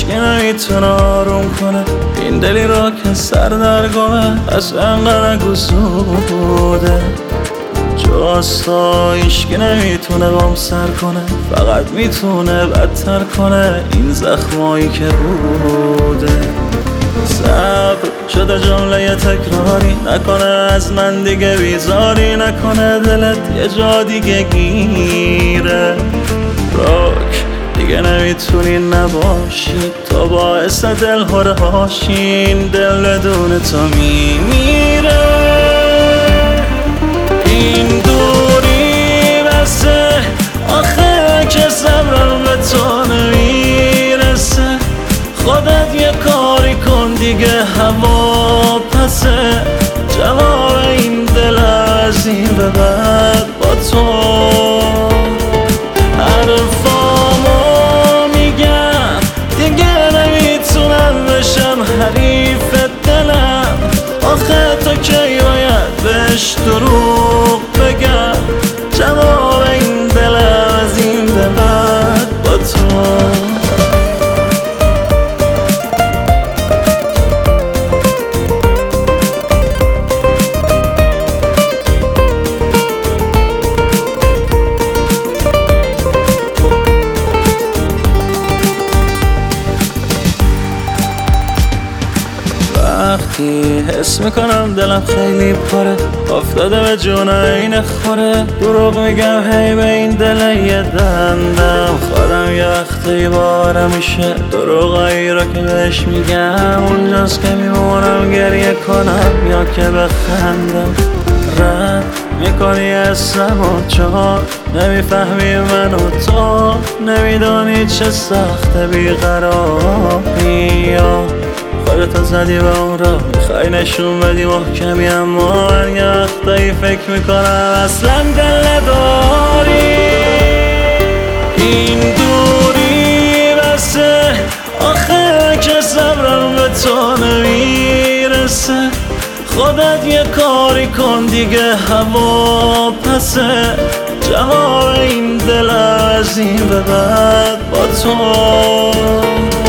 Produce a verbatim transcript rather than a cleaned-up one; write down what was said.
هیچکی نمیتونه آروم کنه این دلی را که سر در گمه از انقدر گسوده جاستا هیچکی نمیتونه بام سر کنه فقط میتونه بدتر کنه این زخمایی که بوده صبر شده جمله تکراری نکنه از من دیگه بیزاری نکنه دلت یه جا دیگه گیره راک دیگه نمیتونی نباشی تو باعث دل هره هاشین دل بدون تو میمیره این دوری بسه آخه که صبرم به تو نمیرسه خودت یه کاری کن دیگه هوا پسه جواب این دل از این به بعد با تو حرفامو میگم دیگه نمیتونم بشم حریف دلم آخه تو کی باید بهش دروغ بگم جواب این دل از این به بعد با تو وقتی حس میکنم دلم خیلی پره افتاده به جون این خوره دروغ میگم هی به این دل یه دندم خودم یه وقتی بارم میشه دروغایی را که بهش میگم اونجاست که میمونم گریه کنم یا که بخندم رد میکنی اسم و چهار نمیفهمی من و تو نمیدانی چه سخت بیقراری یا خودتو زدی به اون را میخوای نشون بدی محکمی اما من یه وقتایی فکر میکنم اصلا دل داری این دوری بسه آخه که صبرم به تو نمیرسه خودت یه کاری کن دیگه هوا پسه جواب این دل از این به بعد با تو